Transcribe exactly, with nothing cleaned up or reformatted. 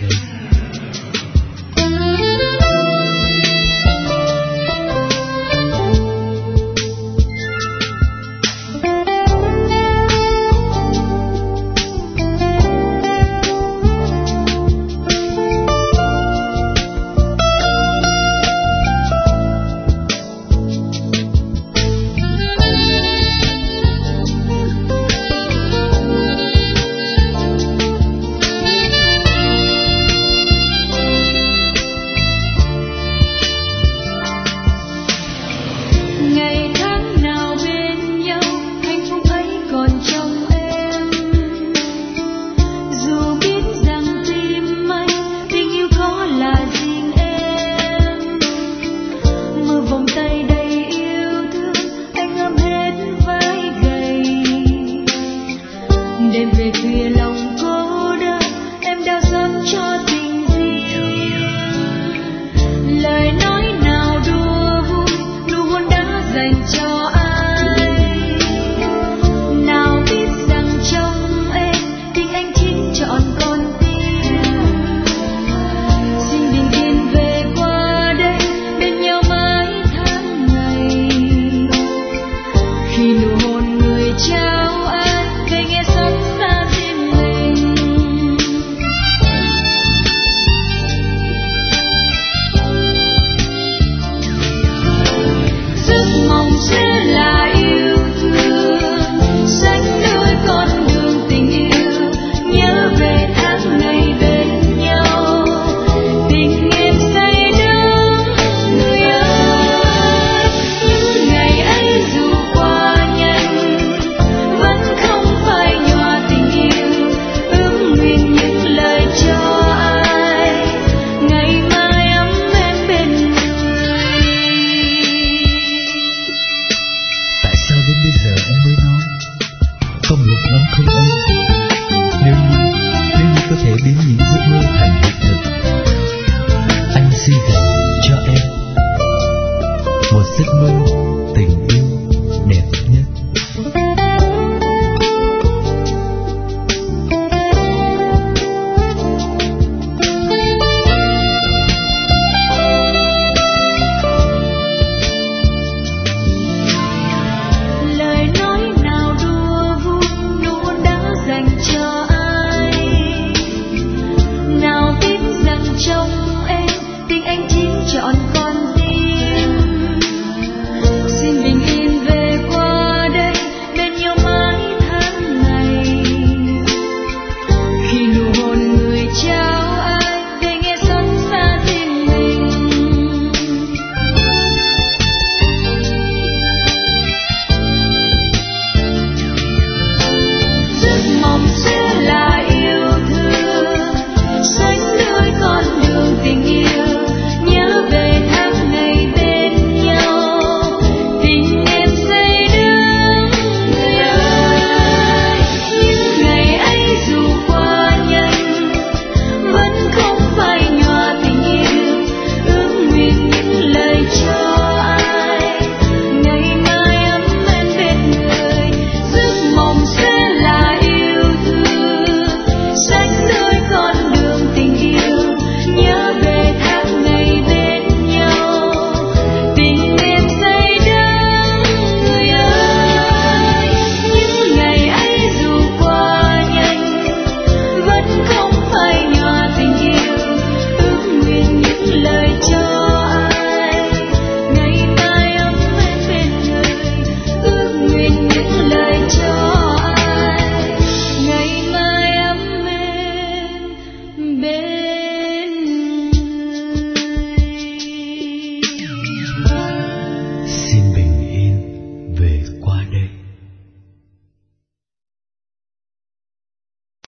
đây. Đêm về khuya lòng cô đơn, em đau xót cho tình riêng. Lời nói nào đùa vui, nụ hôn đã dành cho ai? Nào biết rằng trong em tình anh chính trọn con tim. Xin bình yên về qua đây, bên nhau mãi tháng ngày. Khi nụ hôn người trao ai, về nghe xót xa riêng mình. Giấc mộng sẽ là yêu thương, xanh đôi con đường tình yêu. Nhớ về tháng ngày bên nhau, tình em say đắm người ơi. Những ngày ấy dù qua nhanh, vẫn không phai nhòa tình yêu. Ước nguyện những lời cho ai, ngày mai ấm em bên người. Tại sao đến bây giờ em mới nói? Có một lắm không em? Nếu như, nếu như có thể biến những giấc mơ thành hiện thực, anh xin thề